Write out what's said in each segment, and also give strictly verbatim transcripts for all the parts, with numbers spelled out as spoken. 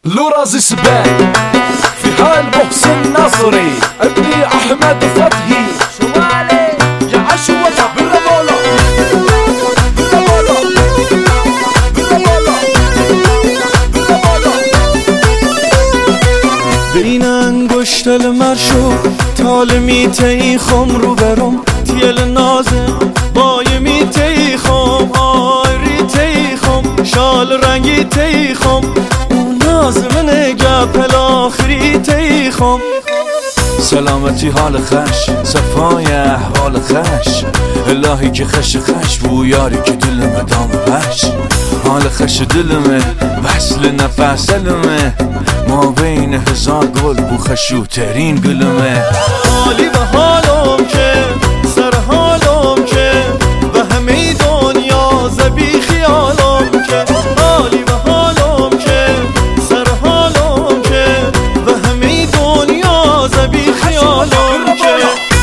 لورازي سبان في حال محسن نصري ابني احمد فتحي شوالي جعش وطا بالرمولة بالرمولة بالرمولة بالرمولة بین انگشت المرشو تال میتی خم رو برم تیل نازه بای میتی خم آری تی خم شال رنگی تی خم اون نازمن گپل آخری تی خم سلامتی حال خش صفای احوال خش الهی که خش خش بو یاری که دلمه دام بش حال خش دلمه وصل نفس دلمه ما بین هزار گل بو خشوترین گلمه حالی به حالم که سر حالم که به همه دنیا زبی خیالم که حالی به حالم که سر حالم که به همه دنیا زبی خیالم که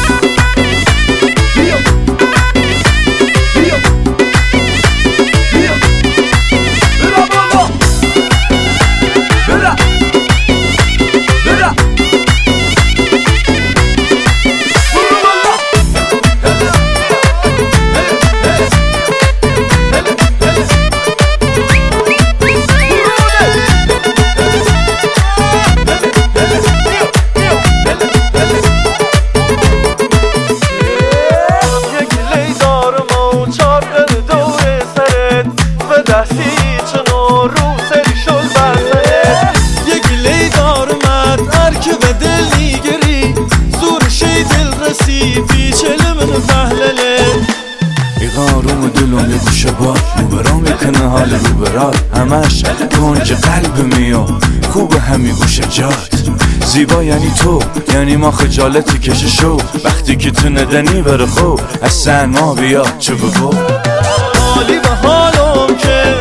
آروم دلم یه گوشه بار روبرا میکنه حال روبرات همش کنج قلب میو خوب همی گوشه جات زیبا یعنی تو یعنی ما خجالتی کشه شو وقتی که تو ندنی بره خوب از سن ما بیا چه بگو حالی به حالم که